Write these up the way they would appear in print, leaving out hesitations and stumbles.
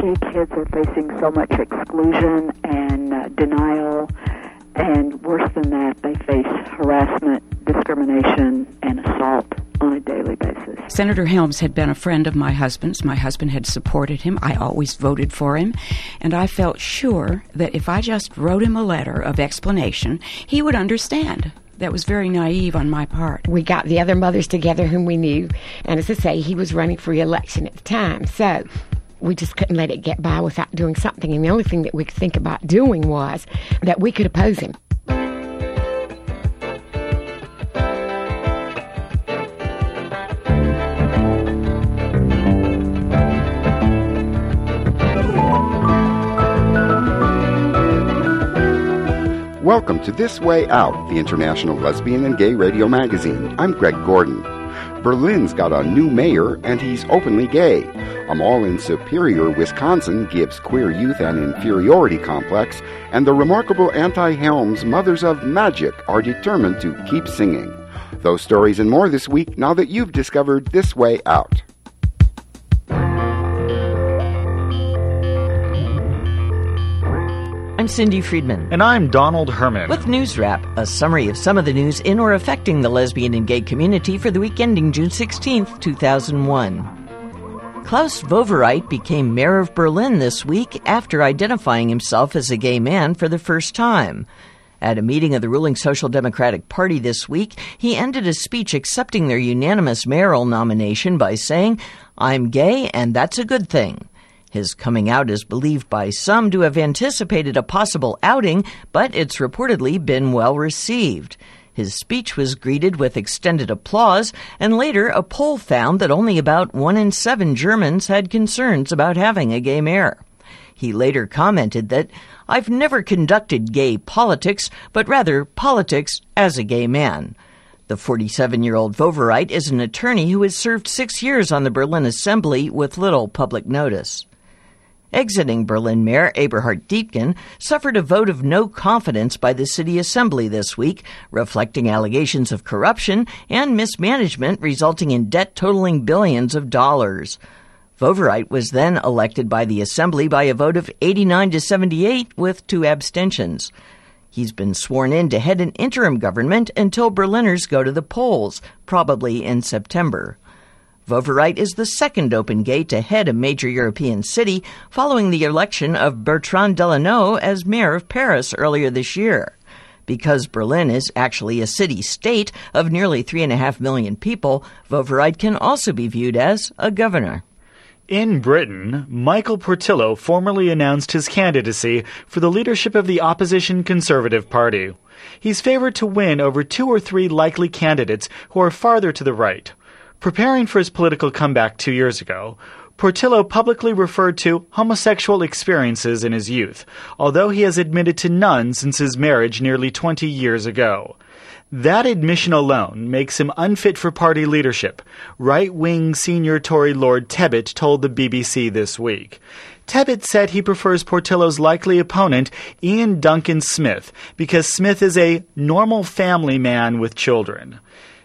gay kids are facing so much exclusion and denial, and worse than that, they face harassment, discrimination, and assault on a daily basis. Senator Helms had been a friend of my husband's. My husband had supported him. I always voted for him. And I felt sure that if I just wrote him a letter of explanation, he would understand. That was very naive on my part. We got the other mothers together whom we knew, and as I say, he was running for re-election at the time, so we just couldn't let it get by without doing something, and the only thing that we could think about doing was that we could oppose him. Welcome to This Way Out, the international lesbian and gay radio magazine. I'm Greg Gordon. Berlin's got a new mayor, and he's openly gay. A mall in Superior, Wisconsin, gives queer youth an inferiority complex, and the remarkable anti-Helms Mothers of Magic are determined to keep singing. Those stories and more this week, now that you've discovered This Way Out. I'm Cindy Friedman. And I'm Donald Herman. With News Wrap, a summary of some of the news in or affecting the lesbian and gay community for the week ending June 16th, 2001. Klaus Wowereit became mayor of Berlin this week after identifying himself as a gay man for the first time. At a meeting of the ruling Social Democratic Party this week, he ended his speech accepting their unanimous mayoral nomination by saying, "I'm gay and that's a good thing." His coming out is believed by some to have anticipated a possible outing, but it's reportedly been well received. His speech was greeted with extended applause, and later a poll found that only about 1 in 7 Germans had concerns about having a gay mayor. He later commented that, "I've never conducted gay politics, but rather politics as a gay man." The 47-year-old Wowereit is an attorney who has served 6 years on the Berlin Assembly with little public notice. Exiting Berlin Mayor Eberhard Diepgen suffered a vote of no confidence by the city assembly this week, reflecting allegations of corruption and mismanagement resulting in debt totaling billions of dollars. Wowereit was then elected by the assembly by a vote of 89 to 78 with 2 abstentions. He's been sworn in to head an interim government until Berliners go to the polls, probably in September. Wowereit is the second open gay to head a major European city following the election of Bertrand Delanoë as mayor of Paris earlier this year. Because Berlin is actually a city-state of nearly 3.5 million people, Wowereit can also be viewed as a governor. In Britain, Michael Portillo formally announced his candidacy for the leadership of the opposition Conservative Party. He's favored to win over 2 or 3 likely candidates who are farther to the right. Preparing for his political comeback 2 years ago, Portillo publicly referred to homosexual experiences in his youth, although he has admitted to none since his marriage nearly 20 years ago. That admission alone makes him unfit for party leadership, right-wing senior Tory Lord Tebbit told the BBC this week. Tebbit said he prefers Portillo's likely opponent, Ian Duncan Smith, because Smith is a normal family man with children.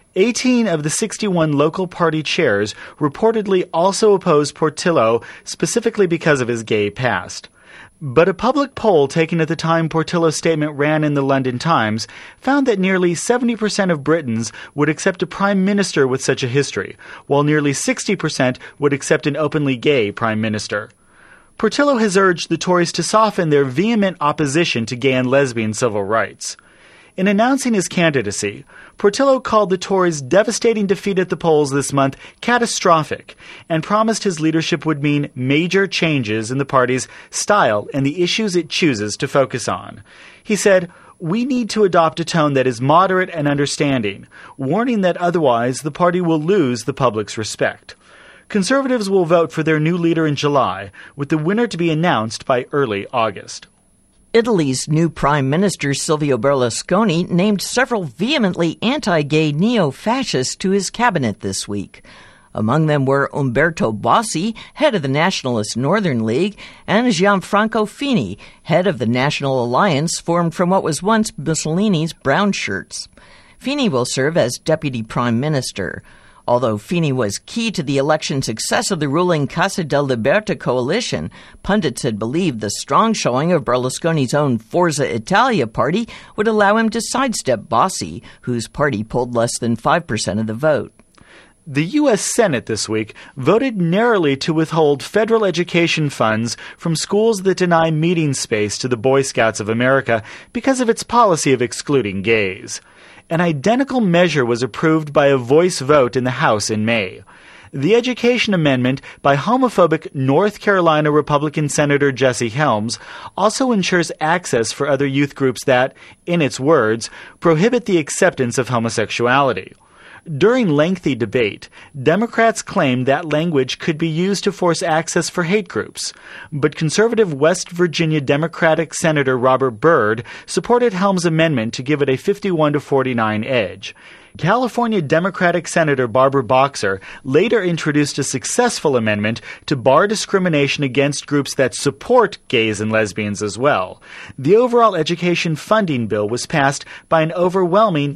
18 of the 61 local party chairs reportedly also opposed Portillo, specifically because of his gay past. But a public poll taken at the time Portillo's statement ran in the London Times found that nearly 70% of Britons would accept a prime minister with such a history, while nearly 60% would accept an openly gay prime minister. Portillo has urged the Tories to soften their vehement opposition to gay and lesbian civil rights. In announcing his candidacy, Portillo called the Tories' devastating defeat at the polls this month catastrophic and promised his leadership would mean major changes in the party's style and the issues it chooses to focus on. He said, "We need to adopt a tone that is moderate and understanding, warning that otherwise the party will lose the public's respect." Conservatives will vote for their new leader in July, with the winner to be announced by early August. Italy's new Prime Minister Silvio Berlusconi named several vehemently anti-gay neo-fascists to his cabinet this week. Among them were Umberto Bossi, head of the Nationalist Northern League, and Gianfranco Fini, head of the National Alliance formed from what was once Mussolini's brown shirts. Fini will serve as deputy prime minister. Although Fini was key to the election success of the ruling Casa del Liberta coalition, pundits had believed the strong showing of Berlusconi's own Forza Italia party would allow him to sidestep Bossi, whose party polled less than 5% of the vote. The U.S. Senate this week voted narrowly to withhold federal education funds from schools that deny meeting space to the Boy Scouts of America because of its policy of excluding gays. An identical measure was approved by a voice vote in the House in May. The education amendment by homophobic North Carolina Republican Senator Jesse Helms also ensures access for other youth groups that, in its words, prohibit the acceptance of homosexuality. During lengthy debate, Democrats claimed that language could be used to force access for hate groups, but conservative West Virginia Democratic Senator Robert Byrd supported Helms' amendment to give it a 51-49 edge. California Democratic Senator Barbara Boxer later introduced a successful amendment to bar discrimination against groups that support gays and lesbians as well. The overall education funding bill was passed by an overwhelming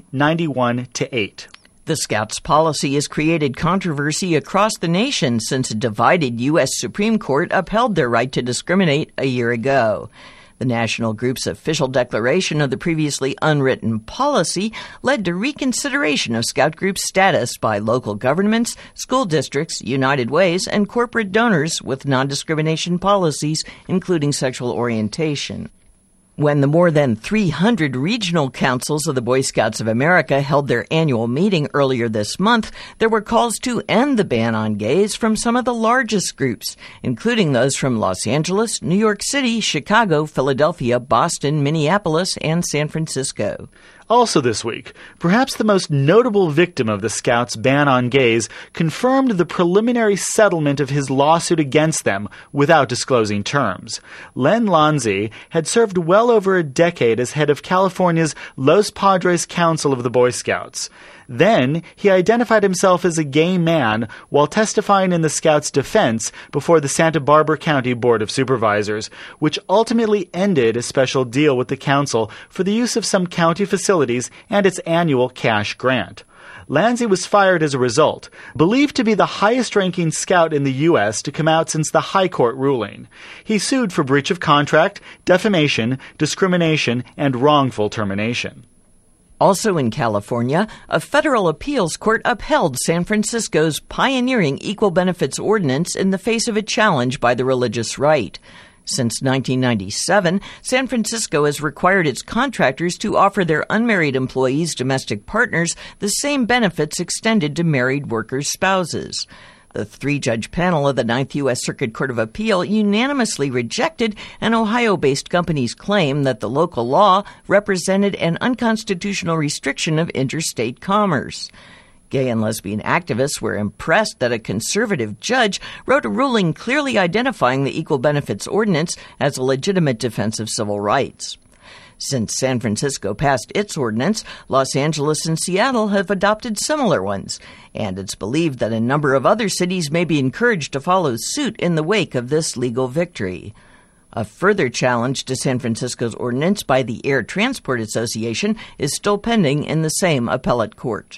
91-8. The Scouts' policy has created controversy across the nation since a divided U.S. Supreme Court upheld their right to discriminate a year ago. The national group's official declaration of the previously unwritten policy led to reconsideration of Scout Group status by local governments, school districts, United Ways, and corporate donors with non-discrimination policies, including sexual orientation. When the more than 300 regional councils of the Boy Scouts of America held their annual meeting earlier this month, there were calls to end the ban on gays from some of the largest groups, including those from Los Angeles, New York City, Chicago, Philadelphia, Boston, Minneapolis, and San Francisco. Also this week, perhaps the most notable victim of the Scouts' ban on gays confirmed the preliminary settlement of his lawsuit against them without disclosing terms. Len Lanzi had served well over a decade as head of California's Los Padres Council of the Boy Scouts. Then, he identified himself as a gay man while testifying in the Scouts' defense before the Santa Barbara County Board of Supervisors, which ultimately ended a special deal with the council for the use of some county facilities and its annual cash grant. Lanzi was fired as a result, believed to be the highest-ranking scout in the U.S. to come out since the High Court ruling. He sued for breach of contract, defamation, discrimination, and wrongful termination. Also in California, a federal appeals court upheld San Francisco's pioneering equal benefits ordinance in the face of a challenge by the religious right. Since 1997, San Francisco has required its contractors to offer their unmarried employees' domestic partners the same benefits extended to married workers' spouses. The 3-judge panel of the 9th U.S. Circuit Court of Appeal unanimously rejected an Ohio-based company's claim that the local law represented an unconstitutional restriction of interstate commerce. Gay and lesbian activists were impressed that a conservative judge wrote a ruling clearly identifying the Equal Benefits Ordinance as a legitimate defense of civil rights. Since San Francisco passed its ordinance, Los Angeles and Seattle have adopted similar ones, and it's believed that a number of other cities may be encouraged to follow suit in the wake of this legal victory. A further challenge to San Francisco's ordinance by the Air Transport Association is still pending in the same appellate court.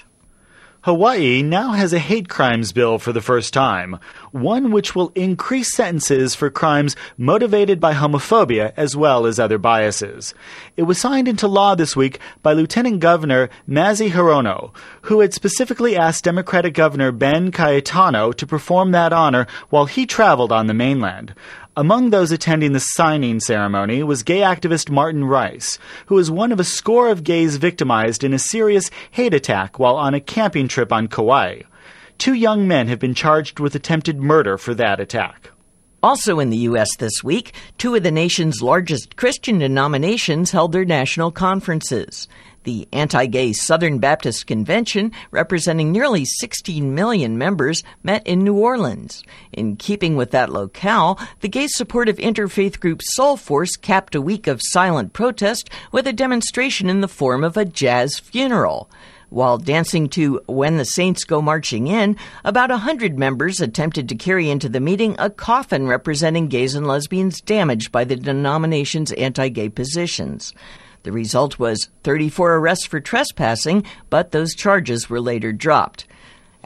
Hawaii now has a hate crimes bill for the first time, one which will increase sentences for crimes motivated by homophobia as well as other biases. It was signed into law this week by Lieutenant Governor Mazi Hirono, who had specifically asked Democratic Governor Ben Cayetano to perform that honor while he traveled on the mainland. Among those attending the signing ceremony was gay activist Martin Rice, who was one of a score of gays victimized in a serious hate attack while on a camping trip on Kauai. 2 young men have been charged with attempted murder for that attack. Also in the U.S. this week, 2 of the nation's largest Christian denominations held their national conferences. The anti-gay Southern Baptist Convention, representing nearly 16 million members, met in New Orleans. In keeping with that locale, the gay-supportive interfaith group Soul Force capped a week of silent protest with a demonstration in the form of a jazz funeral. While dancing to When the Saints Go Marching In, about 100 members attempted to carry into the meeting a coffin representing gays and lesbians damaged by the denomination's anti-gay positions. The result was 34 arrests for trespassing, but those charges were later dropped.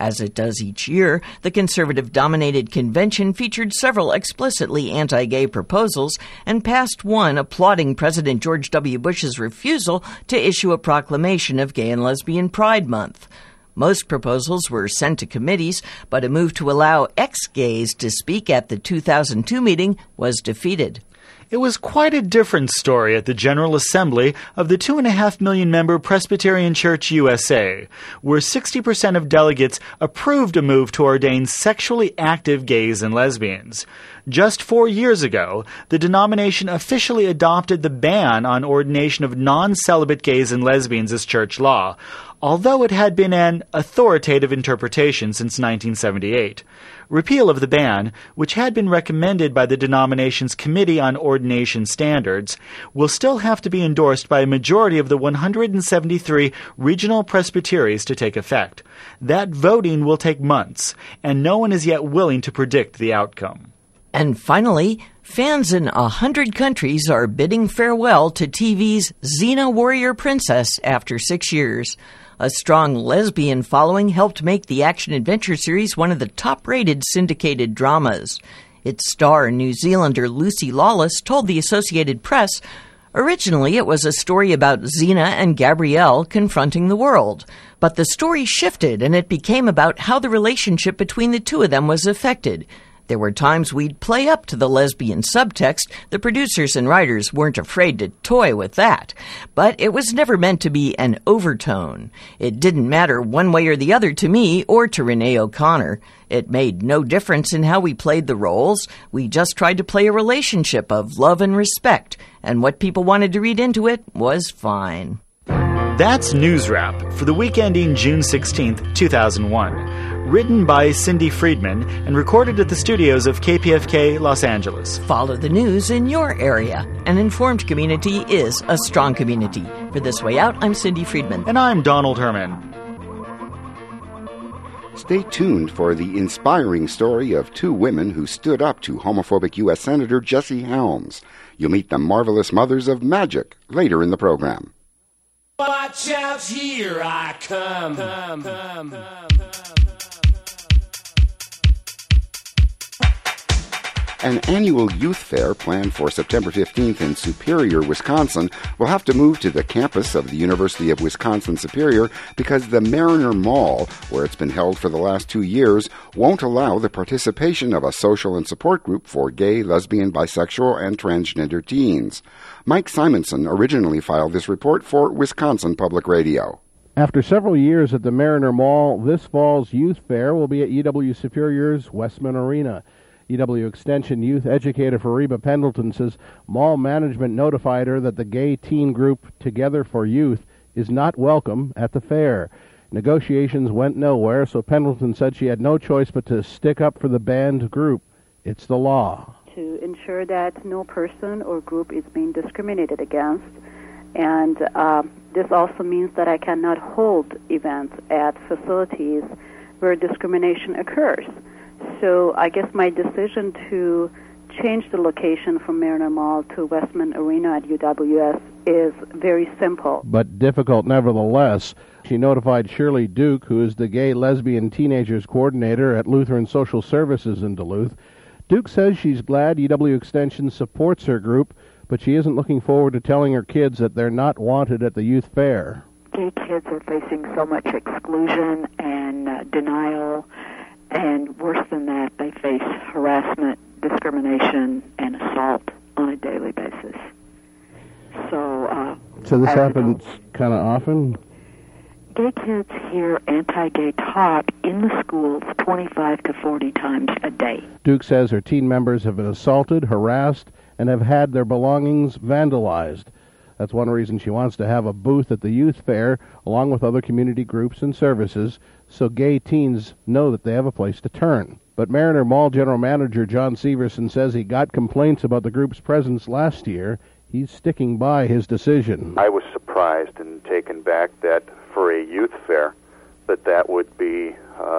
As it does each year, the conservative-dominated convention featured several explicitly anti-gay proposals and passed one applauding President George W. Bush's refusal to issue a proclamation of Gay and Lesbian Pride Month. Most proposals were sent to committees, but a move to allow ex-gays to speak at the 2002 meeting was defeated. It was quite a different story at the General Assembly of the 2.5 million member Presbyterian Church USA, where 60% of delegates approved a move to ordain sexually active gays and lesbians. Just 4 years ago, the denomination officially adopted the ban on ordination of non-celibate gays and lesbians as church law, although it had been an authoritative interpretation since 1978. Repeal of the ban, which had been recommended by the denomination's Committee on Ordination Standards, will still have to be endorsed by a majority of the 173 regional presbyteries to take effect. That voting will take months, and no one is yet willing to predict the outcome. And finally, fans in 100 countries are bidding farewell to TV's Xena Warrior Princess after 6 years. A strong lesbian following helped make the action-adventure series one of the top-rated syndicated dramas. Its star, New Zealander Lucy Lawless, told the Associated Press, "Originally it was a story about Xena and Gabrielle confronting the world. But the story shifted and it became about how the relationship between the two of them was affected. There were times we'd play up to the lesbian subtext. The producers and writers weren't afraid to toy with that. But it was never meant to be an overtone. It didn't matter one way or the other to me or to Renee O'Connor. It made no difference in how we played the roles. We just tried to play a relationship of love and respect. And what people wanted to read into it was fine." That's News Wrap for the week ending June 16th, 2001. Written by Cindy Friedman and recorded at the studios of KPFK Los Angeles. Follow the news in your area. An informed community is a strong community. For This Way Out, I'm Cindy Friedman. And I'm Donald Herman. Stay tuned for the inspiring story of two women who stood up to homophobic U.S. Senator Jesse Helms. You'll meet the marvelous mothers of magic later in the program. Watch out, here I come. An annual youth fair planned for September 15th in Superior, Wisconsin, will have to move to the campus of the University of Wisconsin-Superior because the Mariner Mall, where it's been held for the last 2 years, won't allow the participation of a social and support group for gay, lesbian, bisexual, and transgender teens. Mike Simonson originally filed this report for Wisconsin Public Radio. After several years at the Mariner Mall, this fall's youth fair will be at UW Superior's Westman Arena. UW Extension youth educator Fariba Pendleton says mall management notified her that the gay teen group Together for Youth is not welcome at the fair. Negotiations went nowhere, so Pendleton said she had no choice but to stick up for the banned group. It's the law. To ensure that no person or group is being discriminated against. And this also means that I cannot hold events at facilities where discrimination occurs. So I guess my decision to change the location from Mariner Mall to Westman Arena at UWS is very simple. But difficult nevertheless. She notified Shirley Duke, who is the gay lesbian teenagers coordinator at Lutheran Social Services in Duluth. Duke says she's glad UW Extension supports her group, but she isn't looking forward to telling her kids that they're not wanted at the youth fair. Gay kids are facing so much exclusion and denial. And worse than that, they face harassment, discrimination, and assault on a daily basis. So this happens kind of often? Gay kids hear anti-gay talk in the schools 25 to 40 times a day. Duke says her teen members have been assaulted, harassed, and have had their belongings vandalized. That's one reason she wants to have a booth at the youth fair, along with other community groups and services, so gay teens know that they have a place to turn. But Mariner Mall General Manager John Severson says he got complaints about the group's presence last year. He's sticking by his decision. I was surprised and taken back that for a youth fair, that would be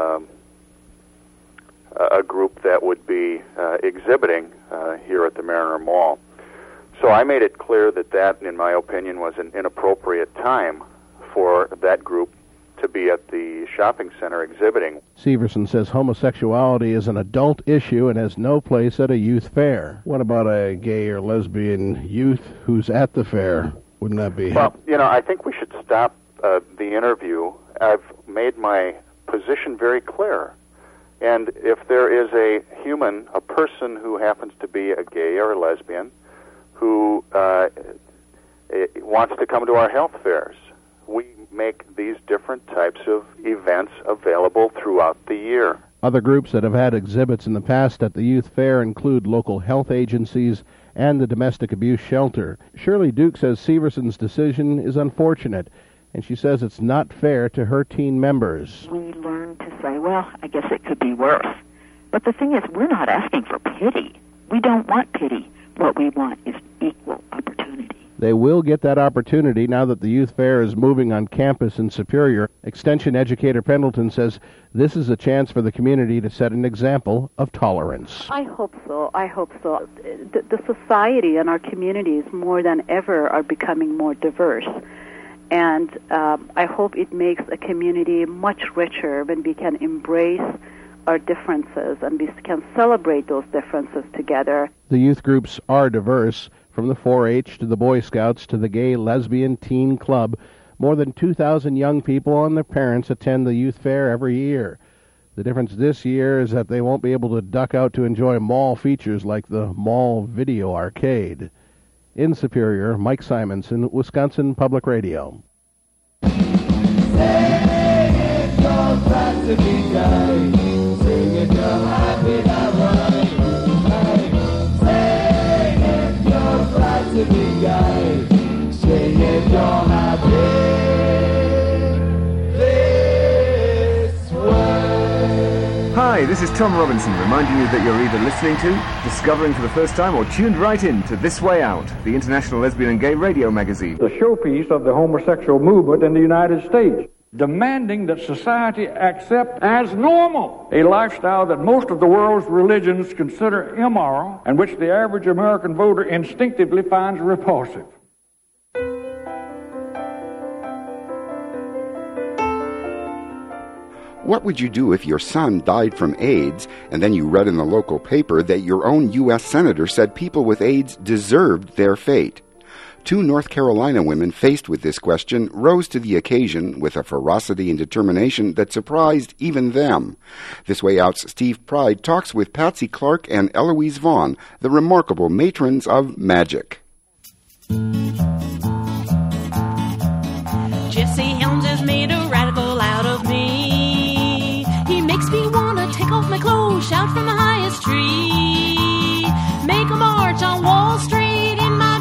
a group that would be exhibiting here at the Mariner Mall. So I made it clear that, in my opinion, was an inappropriate time for that group to be at the shopping center exhibiting. Severson says homosexuality is an adult issue and has no place at a youth fair. What about a gay or lesbian youth who's at the fair? Wouldn't that be... Well, I think we should stop the interview. I've made my position very clear. And if there is a person who happens to be a gay or a lesbian who wants to come to our health fairs, we make these different types of events available throughout the year. Other groups that have had exhibits in the past at the youth fair include local health agencies and the domestic abuse shelter. Shirley Duke says Severson's decision is unfortunate, and she says it's not fair to her teen members. We learn to say, well, I guess it could be worse. But the thing is, we're not asking for pity. We don't want pity. What we want is equal opportunity. They will get that opportunity now that the youth fair is moving on campus in Superior. Extension educator Pendleton says this is a chance for the community to set an example of tolerance. I hope so. The society and our communities more than ever are becoming more diverse. And I hope it makes a community much richer when we can embrace our differences and we can celebrate those differences together. The youth groups are diverse, from the 4-H to the Boy Scouts to the Gay Lesbian Teen Club. More than 2,000 young people and their parents attend the youth fair every year. The difference this year is that they won't be able to duck out to enjoy mall features like the Mall Video Arcade. In Superior, Mike Simonson, Wisconsin Public Radio. Hi, this is Tom Robinson reminding you that you're either listening to, discovering for the first time, or tuned right in to This Way Out, the International Lesbian and Gay Radio magazine. The showpiece of the homosexual movement in the United States, demanding that society accept as normal a lifestyle that most of the world's religions consider immoral and which the average American voter instinctively finds repulsive. What would you do if your son died from AIDS and then you read in the local paper that your own U.S. Senator said people with AIDS deserved their fate? 2 North Carolina women faced with this question rose to the occasion with a ferocity and determination that surprised even them. This Way Out's Steve Pride talks with Patsy Clark and Eloise Vaughn, the remarkable matrons of magic. Jesse Helms has made a radical out of me. He makes me want to take off my clothes, shout from the highest tree, make a march on Wall Street in my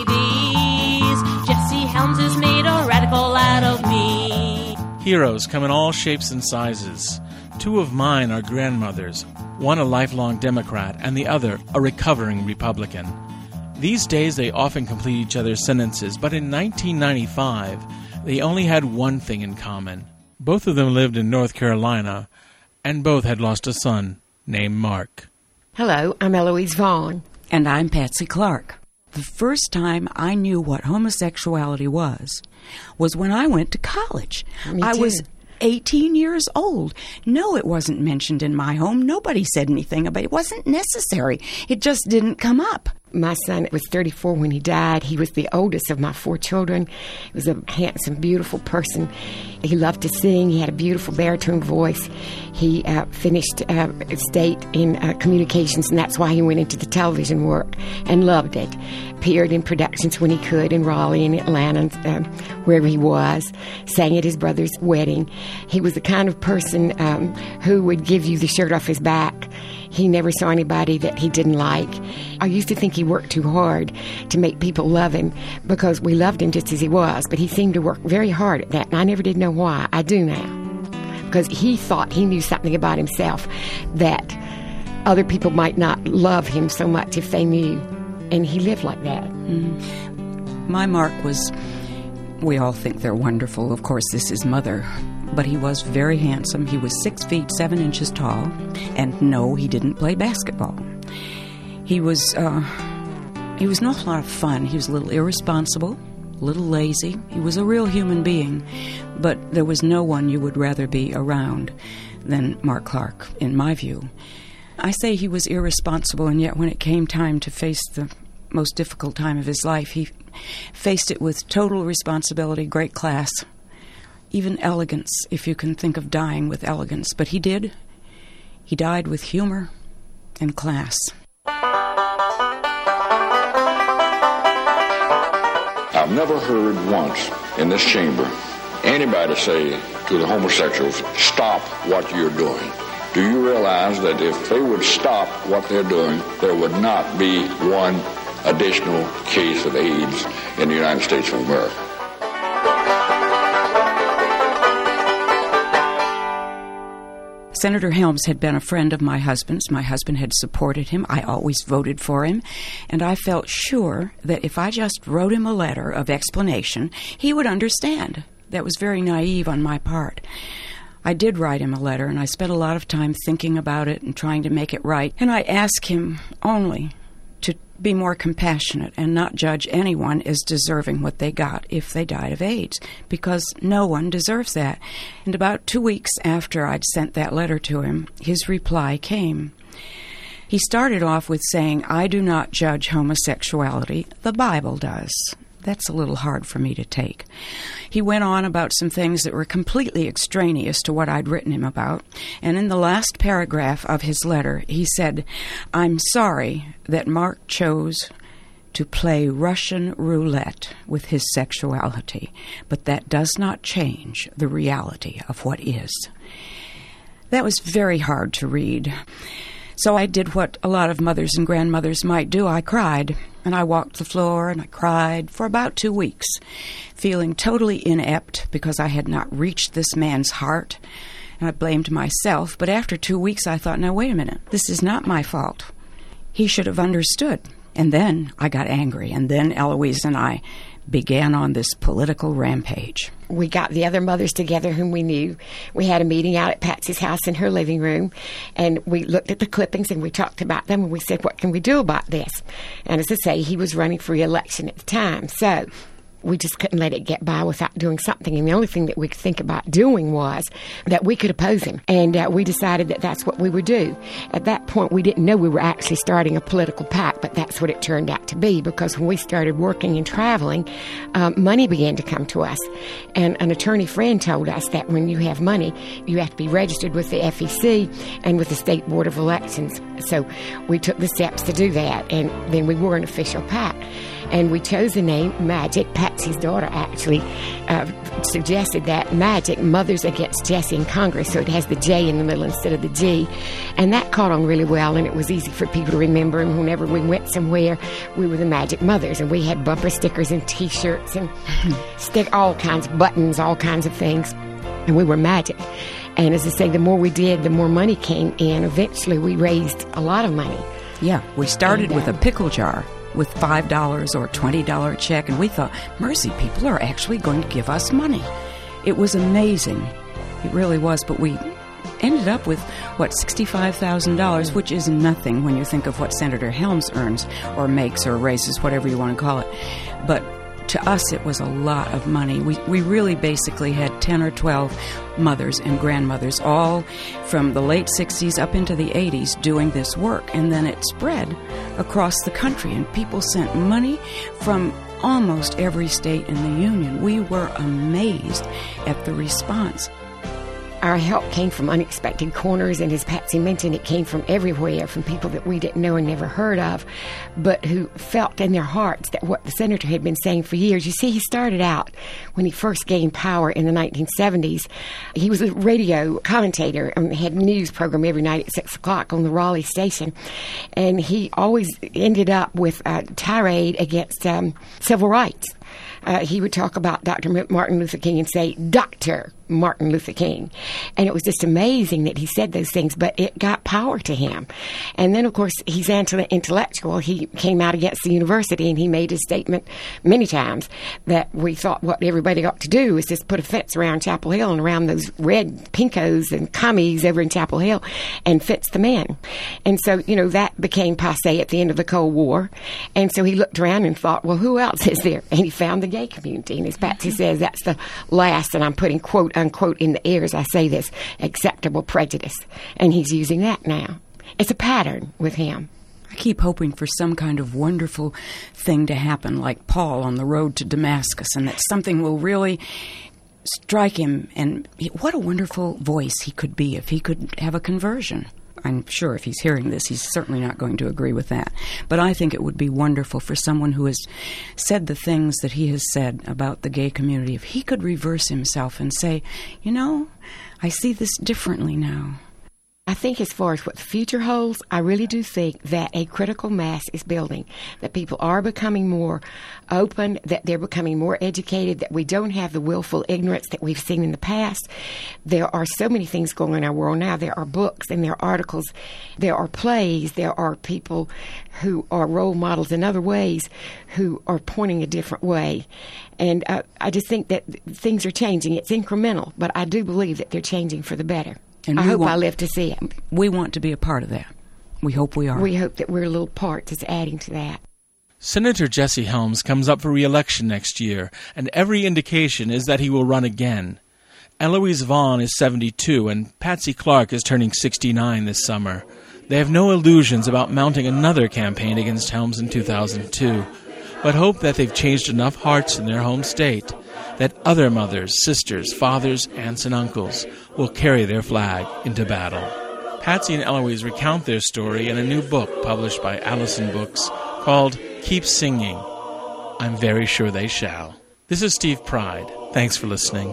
DVDs. Jesse Helms has made a radical out of me. Heroes come in all shapes and sizes. 2 of mine are grandmothers, one a lifelong Democrat and the other a recovering Republican. These days they often complete each other's sentences, but in 1995 they only had one thing in common. Both of them lived in North Carolina, and both had lost a son named Mark. Hello, I'm Eloise Vaughn. And I'm Patsy Clark. The first time I knew what homosexuality was when I went to college. Me I too. was 18 years old. No, it wasn't mentioned in my home. Nobody said anything about it. It wasn't necessary. It just didn't come up. My son was 34 when he died. He was the oldest of my 4 children. He was a handsome, beautiful person. He loved to sing. He had a beautiful baritone voice. He finished state in communications, and that's why he went into the television work and loved it. Appeared in productions when he could in Raleigh and Atlanta, wherever he was. Sang at his brother's wedding. He was the kind of person who would give you the shirt off his back. He never saw anybody that he didn't like. I used to think he worked too hard to make people love him because we loved him just as he was, but he seemed to work very hard at that, and I never did know why. I do now. Because he thought he knew something about himself that other people might not love him so much if they knew, and he lived like that. Mm-hmm. My Mark was, we all think they're wonderful. Of course, this is Mother. But he was very handsome. He was 6 feet 7 inches tall. And no, he didn't play basketball. He was an awful lot of fun. He was a little irresponsible. a little lazy. He was a real human being, but there was no one you would rather be around than Mark Clark, in my view. I say he was irresponsible, and yet when it came time to face the most difficult time of his life, he faced it with total responsibility, great class, even elegance, if you can think of dying with elegance. But he did. He died with humor and class. I've never heard once in this chamber anybody say to the homosexuals, stop what you're doing. Do you realize that if they would stop what they're doing, there would not be one additional case of AIDS in the United States of America? Senator Helms had been a friend of my husband's. My husband had supported him. I always voted for him. And I felt sure that if I just wrote him a letter of explanation, he would understand. That was very naive on my part. I did write him a letter, and I spent a lot of time thinking about it and trying to make it right. And I asked him only to be more compassionate and not judge anyone as deserving what they got if they died of AIDS, because no one deserves that. And about 2 weeks after I'd sent that letter to him, his reply came. He started off with saying, "I do not judge homosexuality. The Bible does." That's a little hard for me to take. He went on about some things that were completely extraneous to what I'd written him about, and in the last paragraph of his letter, he said, "I'm sorry that Mark chose to play Russian roulette with his sexuality, but that does not change the reality of what is." That was very hard to read. So I did what a lot of mothers and grandmothers might do. I cried, and I walked the floor, and I cried for about 2 weeks, feeling totally inept because I had not reached this man's heart, and I blamed myself. But after 2 weeks, I thought, now, wait a minute. This is not my fault. He should have understood. And then I got angry, and then Eloise and I began on this political rampage. We got the other mothers together whom we knew. We had a meeting out at Patsy's house in her living room, and we looked at the clippings and we talked about them, and we said, what can we do about this? And as I say, he was running for re-election at the time, so we just couldn't let it get by without doing something. And the only thing that we could think about doing was that we could oppose him. And we decided that that's what we would do. At that point, we didn't know we were actually starting a political PAC, but that's what it turned out to be, because when we started working and traveling, money began to come to us. And an attorney friend told us that when you have money, you have to be registered with the FEC and with the State Board of Elections. So we took the steps to do that, and then we were an official PAC. And we chose the name Magic. Patsy's daughter actually suggested that, Magic, Mothers Against Jesse in Congress, so it has the J in the middle instead of the G. And that caught on really well, and it was easy for people to remember. And whenever we went somewhere, we were the Magic Mothers. And we had bumper stickers and T-shirts and stick all kinds of buttons, all kinds of things. And we were Magic. And as I say, the more we did, the more money came in. Eventually, we raised a lot of money. Yeah, we started with a pickle jar with $5 or $20 check, and we thought, mercy, people are actually going to give us money. It was amazing. It really was, but we ended up with, $65,000, which is nothing when you think of what Senator Helms earns or makes or raises, whatever you want to call it. But to us, it was a lot of money. We really basically had 10 or 12 mothers and grandmothers, all from the late 60s up into the 80s, doing this work. And then it spread across the country, and people sent money from almost every state in the Union. We were amazed at the response. Our help came from unexpected corners, and as Patsy mentioned, it came from everywhere, from people that we didn't know and never heard of, but who felt in their hearts that what the senator had been saying for years. You see, he started out when he first gained power in the 1970s. He was a radio commentator and had a news program every night at 6 o'clock on the Raleigh station, and he always ended up with a tirade against civil rights. He would talk about Dr. Martin Luther King and say, "Doctor, Martin Luther King. And it was just amazing that he said those things, but it got power to him. And then, of course, he's intellectual. He came out against the university, and he made a statement many times that we thought what everybody ought to do is just put a fence around Chapel Hill and around those red pinkos and commies over in Chapel Hill and fence the men. And so, that became passé at the end of the Cold War. And so he looked around and thought, well, who else is there? And he found the gay community. And as Patsy says, that's the last, and I'm putting quote unquote in the air as I say this, acceptable prejudice. And he's using that now. It's a pattern with him. I keep hoping for some kind of wonderful thing to happen, like Paul on the road to Damascus, and that something will really strike him. And what a wonderful voice he could be if he could have a conversion. I'm sure if he's hearing this, he's certainly not going to agree with that. But I think it would be wonderful for someone who has said the things that he has said about the gay community, if he could reverse himself and say, I see this differently now. I think as far as what the future holds, I really do think that a critical mass is building, that people are becoming more open, that they're becoming more educated, that we don't have the willful ignorance that we've seen in the past. There are so many things going on in our world now. There are books and there are articles, there are plays, there are people who are role models in other ways who are pointing a different way. And I just think that things are changing. It's incremental, but I do believe that they're changing for the better. And I hope I live to see it. We want to be a part of that. We hope we are. We hope that we're a little part that's adding to that. Senator Jesse Helms comes up for re-election next year, and every indication is that he will run again. Eloise Vaughn is 72, and Patsy Clark is turning 69 this summer. They have no illusions about mounting another campaign against Helms in 2002, but hope that they've changed enough hearts in their home state that other mothers, sisters, fathers, aunts, and uncles will carry their flag into battle. Patsy and Eloise recount their story in a new book published by Allison Books called Keep Singing. I'm very sure they shall. This is Steve Pride. Thanks for listening.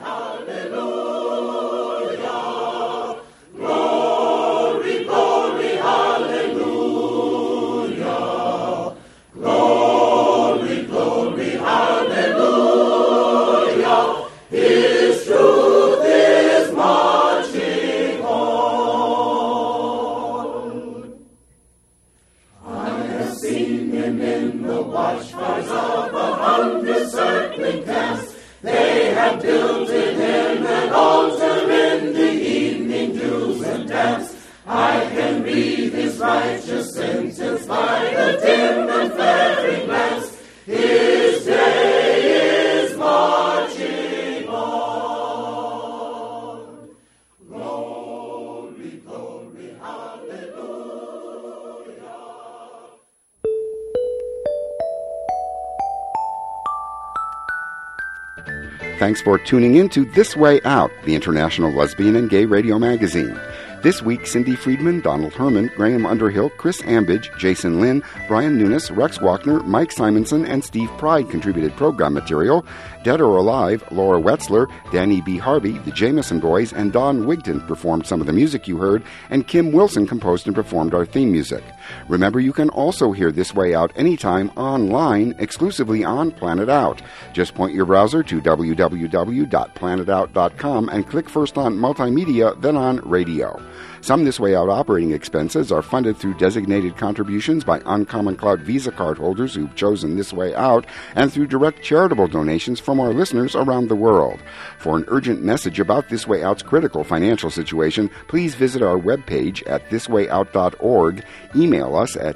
Thanks for tuning in to This Way Out, the International Lesbian and Gay Radio Magazine. This week, Cindy Friedman, Donald Herman, Graham Underhill, Chris Ambidge, Jason Lynn, Brian Nunes, Rex Walkner, Mike Simonson, and Steve Pride contributed program material. Dead or Alive, Laura Wetzler, Danny B. Harvey, the Jameson Boys, and Don Wigton performed some of the music you heard, and Kim Wilson composed and performed our theme music. Remember, you can also hear This Way Out anytime online, exclusively on Planet Out. Just point your browser to www.planetout.com and click first on Multimedia, then on Radio. Some This Way Out operating expenses are funded through designated contributions by Uncommon Cloud Visa card holders who've chosen This Way Out and through direct charitable donations from our listeners around the world. For an urgent message about This Way Out's critical financial situation, please visit our webpage at thiswayout.org, email us at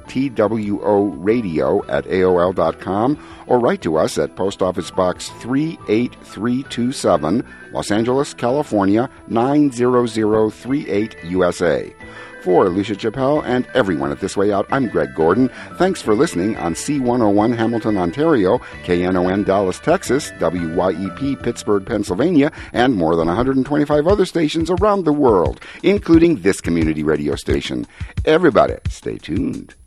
tworadio@aol.com, or write to us at Post Office Box 38327, Los Angeles, California, 90038, USA. For Lucia Chappelle and everyone at This Way Out, I'm Greg Gordon. Thanks for listening on C101 Hamilton, Ontario, KNON Dallas, Texas, WYEP Pittsburgh, Pennsylvania, and more than 125 other stations around the world, including this community radio station. Everybody, stay tuned.